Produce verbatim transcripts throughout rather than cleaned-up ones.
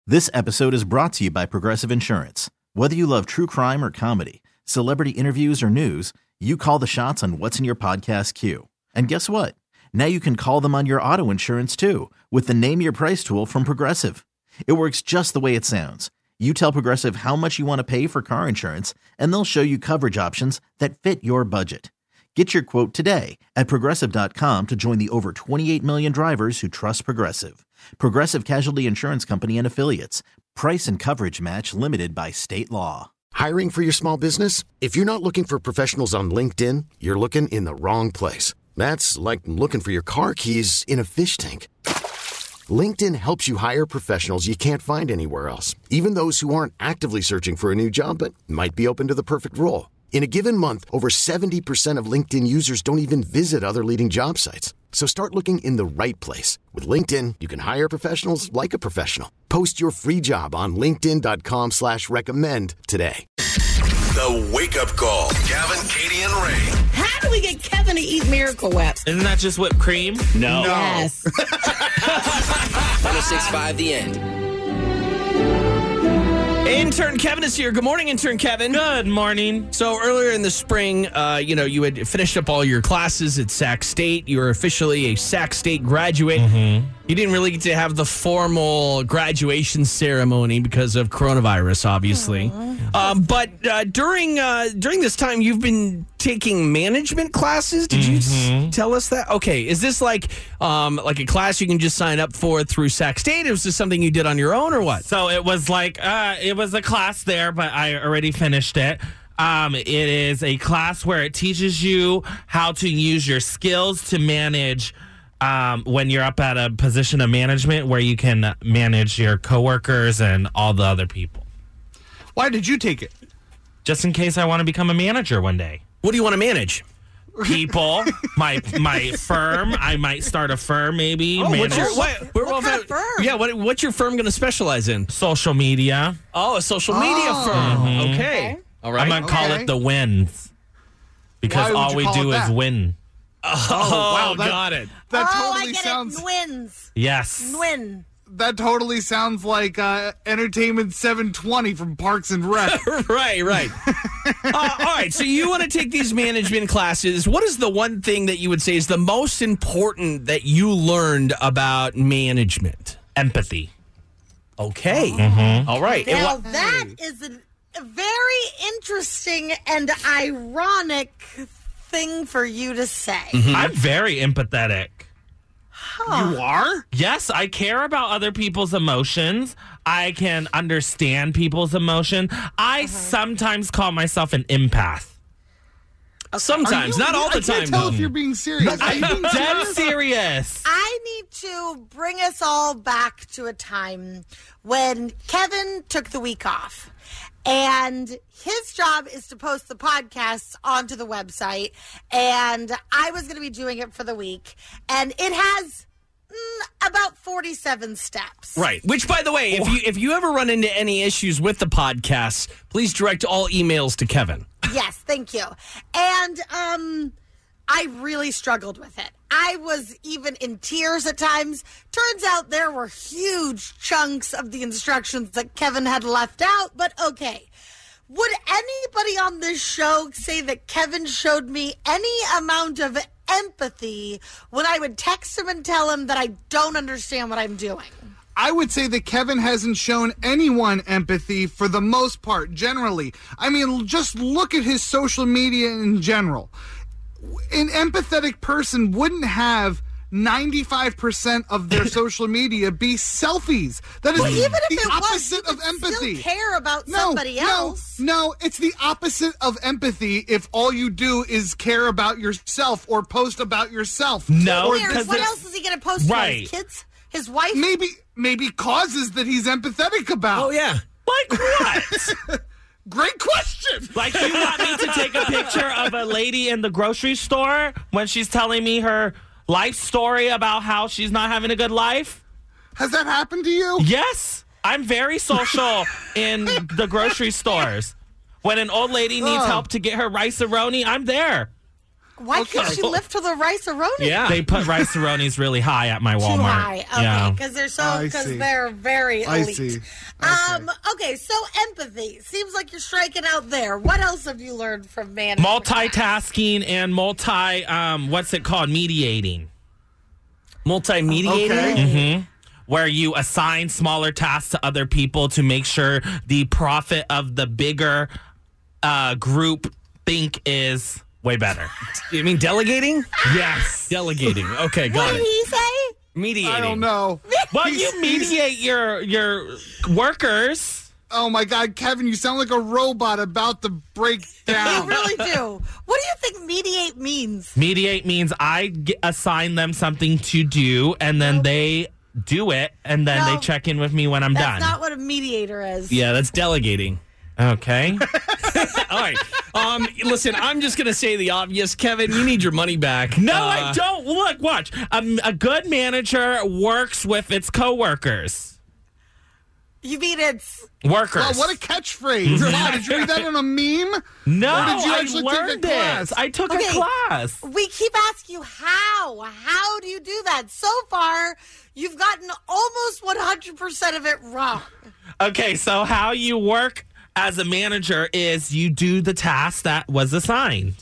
This episode is brought to you by Progressive Insurance. Whether you love true crime or comedy, celebrity interviews or news, you call the shots on what's in your podcast queue. And guess what? Now you can call them on your auto insurance too with the Name Your Price tool from Progressive. It works just the way it sounds. You tell Progressive how much you want to pay for car insurance, and they'll show you coverage options that fit your budget. Get your quote today at Progressive dot com to join the over twenty-eight million drivers who trust Progressive. Progressive Casualty Insurance Company and Affiliates. Price and coverage match limited by state law. Hiring for your small business? If you're not looking for professionals on LinkedIn, you're looking in the wrong place. That's like looking for your car keys in a fish tank. LinkedIn helps you hire professionals you can't find anywhere else, even those who aren't actively searching for a new job but might be open to the perfect role. In a given month, over seventy percent of LinkedIn users don't even visit other leading job sites. So start looking in the right place. With LinkedIn, you can hire professionals like a professional. Post your free job on linkedin dot com slash recommend today. The Wake Up Call. Gavin, Katie, and Ray. How do we get Kevin to eat Miracle Whip? Isn't that just whipped cream? No. Yes. one oh six point five The End. Intern Kevin is here. Good morning, Intern Kevin. Good morning. So earlier in the spring, uh, you know, you had finished up all your classes at Sac State. You were officially a Sac State graduate. Mm-hmm. You didn't really get to have the formal graduation ceremony because of coronavirus, obviously. Um, but uh, during uh, during this time, you've been taking management classes. Did mm-hmm. you s- tell us that? Okay, is this like um, like a class you can just sign up for through Sac State? Or was this something you did on your own, or what? So it was like uh, it was a class there, but I already finished it. Um, it is a class where it teaches you how to use your skills to manage. Um, when you're up at a position of management where you can manage your coworkers and all the other people. Why did you take it? Just in case I want to become a manager one day. What do you want to manage? People, my my firm. I might start a firm, maybe. Oh, what's your, what, what what kind of firm? Yeah, what, what's your firm going to specialize in? Social media. Oh, a social media Oh. firm. Mhm. Okay. Okay. All right. I'm going to call Okay. it the wins. Because Why would all you we call do it is that? win. Oh, wow, that- got it. That oh, totally I get sounds. it. Nwins. Yes. Nwin. That totally sounds like uh, Entertainment seven twenty from Parks and Rec. right, right. uh, all right, so you want to take these management classes. What is the one thing that you would say is the most important that you learned about management? Empathy. Okay. Mm-hmm. All right. And Now, what- that is a, a very interesting and ironic thing for you to say. I'm very empathetic. You are? Yes, I care about other people's emotions. I can understand people's emotion. I sometimes call myself an empath. Sometimes, Are you- not all the I time. can't tell though. if you're being serious. Are you I'm being dead serious? serious. I need to bring us all back to a time when Kevin took the week off. And his job is to post the podcasts onto the website. And I was going to be doing it for the week. And it has mm, about forty-seven steps. Right. Which, by the way, if you if you ever run into any issues with the podcasts, please direct all emails to Kevin. Yes, thank you. And um, I really struggled with it. I was even in tears at times. Turns out there were huge chunks of the instructions that Kevin had left out, but okay. Would anybody on this show say that Kevin showed me any amount of empathy when I would text him and tell him that I don't understand what I'm doing? I would say that Kevin hasn't shown anyone empathy for the most part, generally. I mean, just look at his social media in general. An empathetic person wouldn't have ninety-five percent of their social media be selfies. That is Well, even if the it was, opposite you of could empathy. still care about no, somebody no, else. No, it's the opposite of empathy if all you do is care about yourself or post about yourself. No, Or Here, because what it's- else is he going to post about Right. his kids? His wife? maybe maybe causes that he's empathetic about. Oh, yeah. Like what? Great question. Like you want me to take a picture of a lady in the grocery store when she's telling me her life story about how she's not having a good life? Has that happened to you? Yes. I'm very social in the grocery stores. When an old lady needs Oh. help to get her rice-a-roni, I'm there. Why Okay. can't she lift to the rice-a-roni? Yeah. They put rice-a-ronis really high at my Walmart. Too high. Okay, Yeah. because they're so I because see. they're very I elite. see. Um. Okay. So empathy seems like you're striking out there. What else have you learned from management? Multitasking and multi, um, what's it called? Mediating. Multi-mediator? Okay. Where you assign smaller tasks to other people to make sure the profit of the bigger uh, group think is way better. You mean delegating? Yes. Delegating. Okay, What got did it. he say? Mediating. I don't know. Well, He's- you mediate your your workers. Oh my God, Kevin, you sound like a robot about to break They down. really do. What do you think mediate means? Mediate means I g- assign them something to do, and then No. they do it, and then No. they check in with me when I'm That's done. not what a mediator is. Yeah, that's delegating. Okay. All right. Um, listen, I'm just going to say the obvious. Kevin, you need your money back. No, Uh, I don't. Look, watch. Um, a good manager works with its coworkers. You mean it's Workers. Wow, what a catchphrase. Wow, did you read that in a meme? no, Or did you I actually take a learned class? it. I took Okay. a class. we keep asking you how. How do you do that? So far, you've gotten almost one hundred percent of it wrong. Okay, so how you work as a manager is you do the task that was assigned.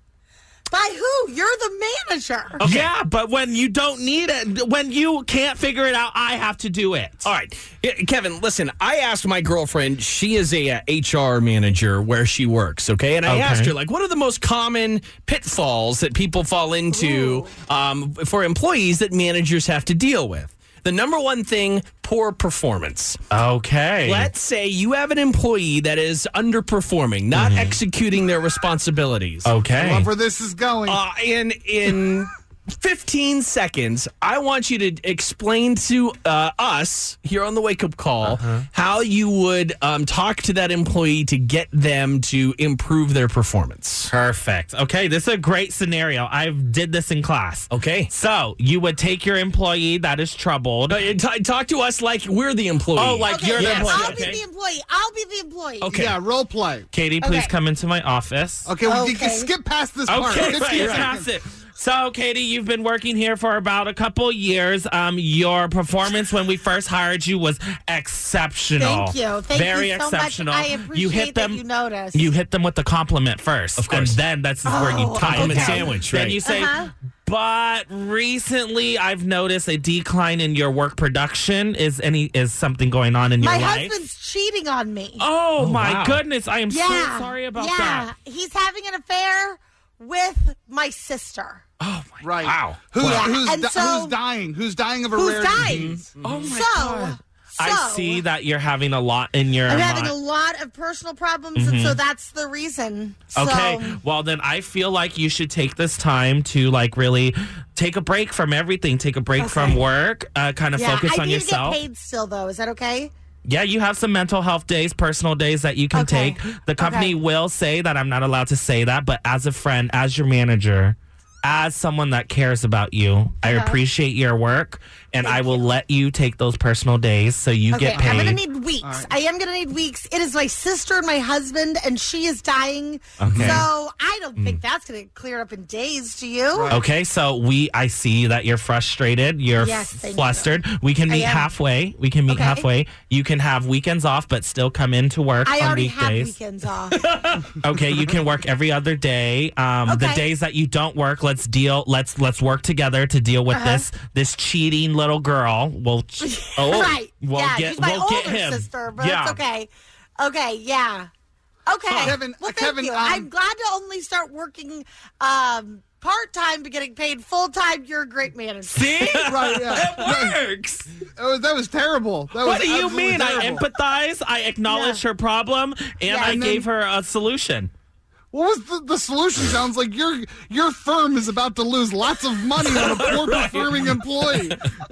By who? You're the manager. Yeah, but when you don't need it, when you can't figure it out, I have to do it. All right. Yeah, Kevin, listen, I asked my girlfriend, she is a uh, H R manager where she works, okay? And I Okay. asked her, like, what are the most common pitfalls that people fall into um, for employees that managers have to deal with? The number one thing, poor performance. Okay. Let's say you have an employee that is underperforming, not executing their responsibilities. Okay. Love where this is going. Uh, in in fifteen seconds, I want you to explain to uh, us here on the Wake Up Call Uh-huh. how you would um, talk to that employee to get them to improve their performance. Perfect. Okay, this is a great scenario. I did this in class. Okay. So you would take your employee that is troubled. Uh, t- talk to us like we're the employee. Oh, like Okay, you're the yes. employee. I'll Okay. be the employee. I'll be the employee. Okay. Yeah, role play. Katie, please Okay. come into my office. Okay, well, you Okay. can skip past this part. Okay, fifteen right, seconds. pass it. So, Katie, you've been working here for about a couple years. Um, your performance when we first hired you was exceptional. Thank you. Thank Very you so exceptional. much. I appreciate you hit them, that you noticed. You hit them with the compliment first, Of course. and then that's where you Oh, tie Compliment it down. sandwich, Then right. you say, Uh-huh. but recently I've noticed a decline in your work production. Is any is something going on in your My life? husband's cheating on me. Oh, my wow. goodness! I am yeah. so sorry about yeah. that. He's having an affair with my sister. Oh my Right. Wow. Who's, Yeah, who's, and di- so- who's dying? Who's dying of a Who's rare dying? disease? Oh my so, god! so I see that you're having a lot in your. I'm mi- having a lot of personal problems, and so that's the reason. So, Okay, well then I feel like you should take this time to like really take a break from everything. Take a break Okay. from work. Uh, kind of yeah, focus I on need yourself. to get paid still, though. Is that okay? Yeah, you have some mental health days, personal days that you can Okay. take. The company Okay. will say that I'm not allowed to say that, but as a friend, as your manager, as someone that cares about you, I Uh-huh. appreciate your work, and I will let you take those personal days so you Okay, get paid. I'm gonna need weeks. I am gonna need weeks. It is my sister and my husband, and she is dying. Okay. So I don't think that's gonna clear up in days. Do you? Okay, so we I see that you're frustrated, you're Yes, f- thank flustered. We can I meet am. halfway. We can meet Okay. halfway. You can have weekends off but still come into work I on already have weekdays. weekends off. Okay, you can work every other day. Um, The Okay. days that you don't work, let's deal. Let's let's work together to deal with Uh-huh. this this cheating little girl. We'll ch- oh, right. We'll yeah, get she's my we'll older get him. sister, but yeah. it's okay. Okay, yeah. Okay. Kevin, well, uh, thank Kevin, you. um, I'm glad to only start working um, part time to getting paid full time. You're a great manager. See, Right, yeah. it works. That was, that was terrible. That What was do you absolutely mean? I terrible. empathize. I acknowledge Yeah. her problem, and Yeah. I And then- gave her a solution. What was the, the solution? Sounds like your your firm is about to lose lots of money on a poor performing employee.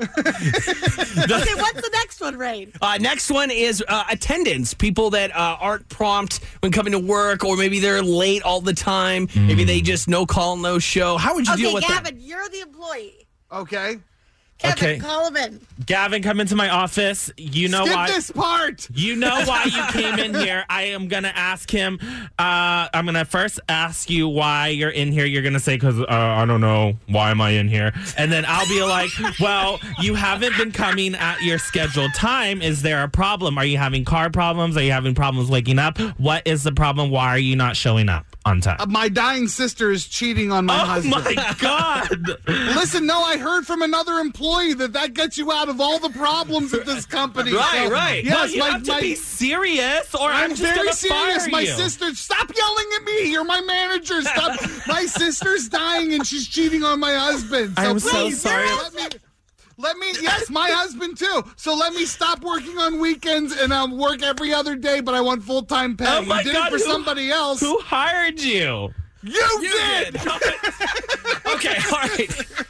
Okay, what's the next one, Rain? Uh, next one is uh, attendance. People that uh, aren't prompt when coming to work, or maybe they're late all the time. Maybe they just no call, no show. How would you deal Okay, with Gavin, you're the employee. Okay. Kevin, Okay. call him in. Gavin, come into my office. You know Skip why? this part. You know why you came in here. I am going to ask him. Uh, I'm going to first ask you why you're in here. You're going to say, because uh, I don't know. Why am I in here? And then I'll be like, well, you haven't been coming at your scheduled time. Is there a problem? Are you having car problems? Are you having problems waking up? What is the problem? Why are you not showing up on time? Uh, my dying sister is cheating on my oh, husband. my God. Listen, no, I heard from another employee that that gets you out of all the problems at this company. Right, So, right. Yes, well, you my, have to my, be serious, or I'm, I'm just very gonna serious. fire My you. sister, stop yelling at me. You're my manager. Stop. My sister's dying and she's cheating on my husband. So I'm so please, sorry. Let me, let me, yes, my husband too. So let me stop working on weekends and I'll work every other day, but I want full-time pay. Oh my you did God, it for who- somebody else. Who hired you? You, You did. did. Okay, all right.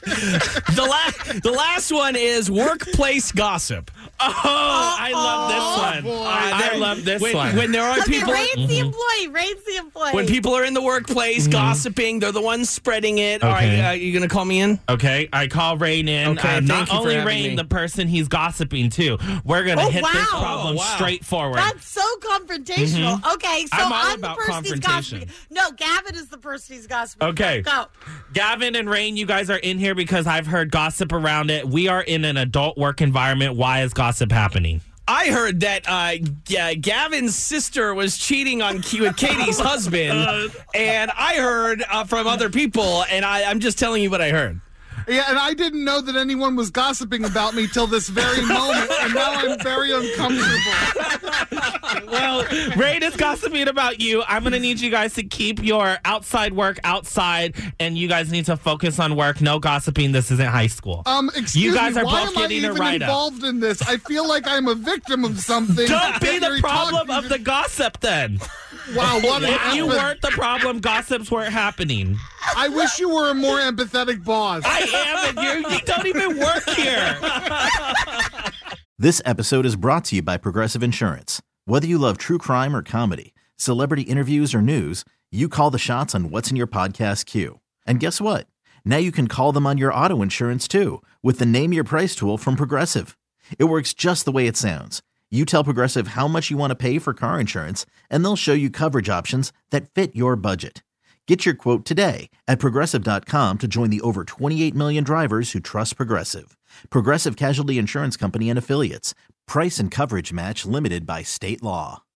The last, the last one is workplace gossip. Oh, I love this boy. one. I, I love this when, one. When there are Okay, people, raise the employee. Raise the employee. when people are in the workplace gossiping, they're the ones spreading it. All Okay. right, uh, you gonna call me in? Okay, I call Rain in. Okay, uh, thank not you for only having Rain, me. the person he's gossiping to. We're gonna Oh, hit this wow. problem Oh, wow. straightforward. That's so confrontational. Okay, so I'm all I'm, about the person he's confrontation. gossiping. No, Gavin is the person he's gossiping. Okay. Go. Gavin and Rain, you guys are in here because I've heard gossip around it. We are in an adult work environment. Why is gossip happening? I heard that uh, G- Gavin's sister was cheating on K- with Katie's husband, and I heard uh, from other people, and I, I'm just telling you what I heard. Yeah, and I didn't know that anyone was gossiping about me till this very moment, and now I'm very uncomfortable. Well, Rain is gossiping about you. I'm going to need you guys to keep your outside work outside, and you guys need to focus on work. No gossiping. This isn't high school. Um, excuse You guys me, are why both am I getting a even write-up. involved in this? I feel like I'm a victim of something. Don't be that the you're problem talking of the gossip then. Wow, what an If you empath- weren't the problem, gossips weren't happening. I wish you were a more empathetic boss. I am, and you, you don't even work here. This episode is brought to you by Progressive Insurance. Whether you love true crime or comedy, celebrity interviews or news, you call the shots on what's in your podcast queue. And guess what? Now you can call them on your auto insurance too with the Name Your Price tool from Progressive. It works just the way it sounds. You tell Progressive how much you want to pay for car insurance, and they'll show you coverage options that fit your budget. Get your quote today at Progressive dot com to join the over twenty-eight million drivers who trust Progressive. Progressive Casualty Insurance Company and Affiliates. Price and coverage match limited by state law.